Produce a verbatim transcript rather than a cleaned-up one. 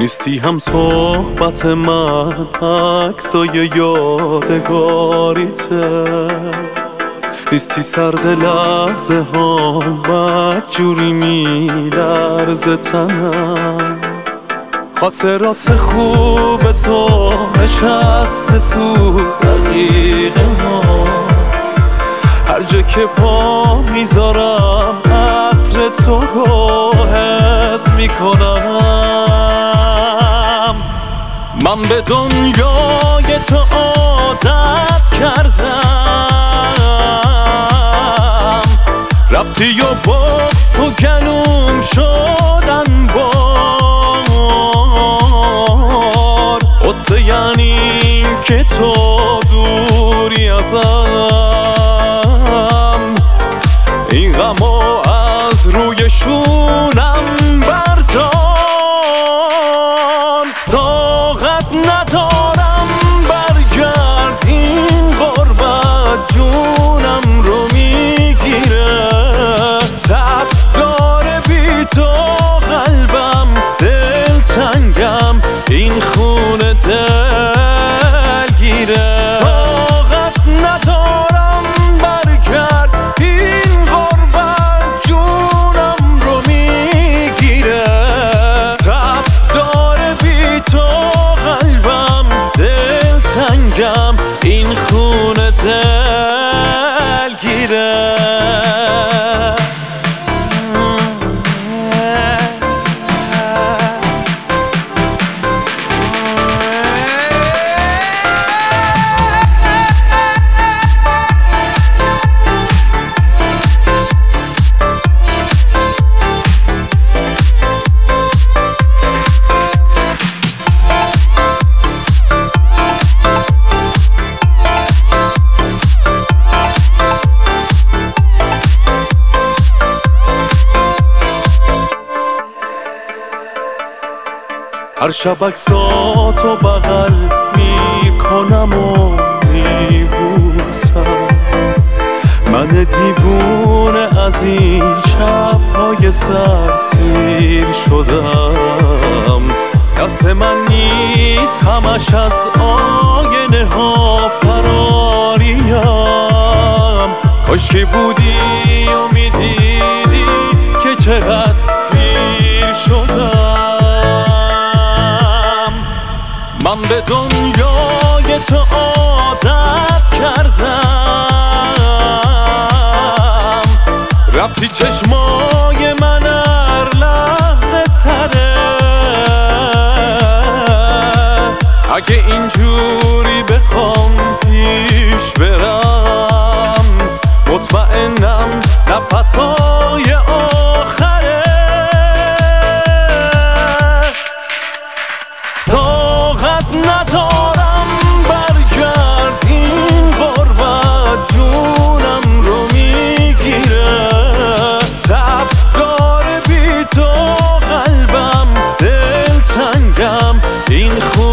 نیستی هم صحبت من عکسای یادگاریته، نیستی سرد لحظه ها بدجوری میلرزه تنم، خاطرات خوب تو نشسته تو دقیقه ما، هر جا که پا میذارم عطر تو رو حس میکنم. من به دنیای تو عادت کردم، رفتی و بغض و گلوم شدن بار، قصه یعنی این که تو دوری ازم، این غمو از روی شونم بردار، طاقت ندارم برگرد، این غربت جونم رو میگیره، تب داره بی تو قلبم، دلتنگم این خونه دلگیره، طاقت ندارم برگرد، این غربت جونم رو میگیره، تب داره بی تو قلبم، دلتنگم این خونه دلگیره. هر شب عکساتو بغل میکنم و میبوسم، من دیوونه از این شبهای سرسیر شدم، دست من نیست همش از آینه ها فراریم، کاش که بودی و میدیدی که چقدر پیر شدم. من به دنیای تو عادت کردم، رفتی چشمای من هر لحظه تره، اگه اینجوری بخوام پیش برم، مطمئنم نفسای آخره، طاقت ندارم برگرد، این غربت جونم رو میگیره، تب داره بی تو قلبم، دلتنگم این خونه